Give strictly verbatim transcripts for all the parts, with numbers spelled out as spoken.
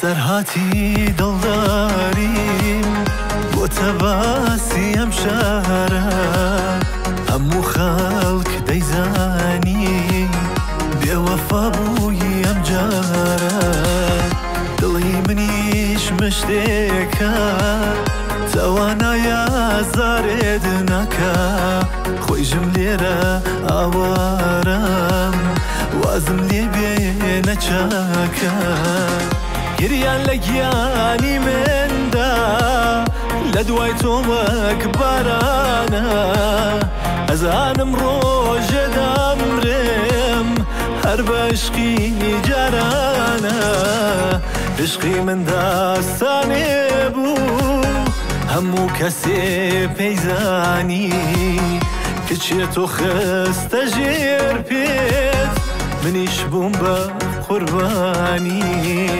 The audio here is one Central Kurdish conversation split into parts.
سەرهاتی دڵداریم بۆ تەباسی ئەم شارە هەموو خەڵک دەیزانی بێوەفا بووی ئەم جارە دڵی منیش مشتێکە توانایە زارێت ناکە خۆیژم لێرە ئاوارەم وازم لێ بێنە چاکە گریان لە گیانی مندا لە دوای تۆ وەک بارانە ئەزانم ڕۆژێ دەمرێم هەر بە عشقی جارانە عشقی من داستانێ بوو هەموو کەسێ پەیزانی کچێ تۆ خستە ژێر پێت منیش بووم بە قوربانی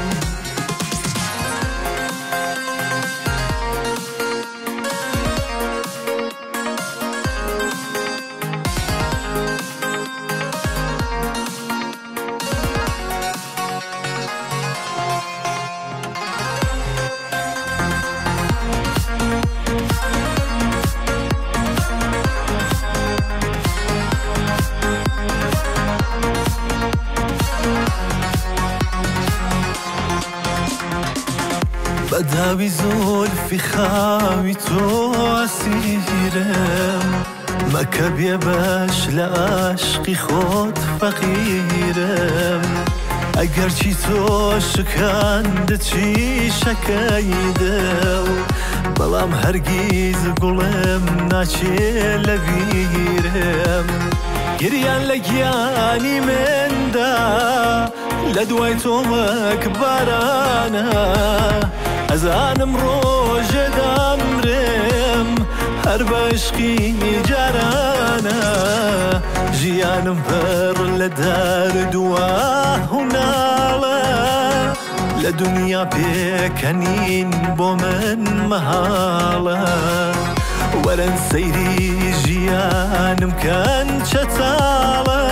بەداوی زۆلفی خاوی تۆ ئەسیرم مەکە بێبەش لە عاشقی خۆت فەقیرم ئەگەرچی تۆ شکاندت شیشەکەی دڵ بەڵام هەرگیز گوڵم ناچێ لە بیرم گریان لە گیانی مندا لە دوای تۆ وەک بارانە ئەزانم ڕۆژێ دەمرێم هەر بە عشقی جارانە ژیانم پڕ لە دەردووە هوناڵە لە دنیا پێکەنین بۆ من مەهاڵە وەرن سەیری ژیانم کەن چەتاڵە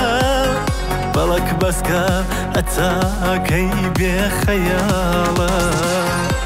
بەڵک بەسکە هەتاکەی بێ خەیاڵە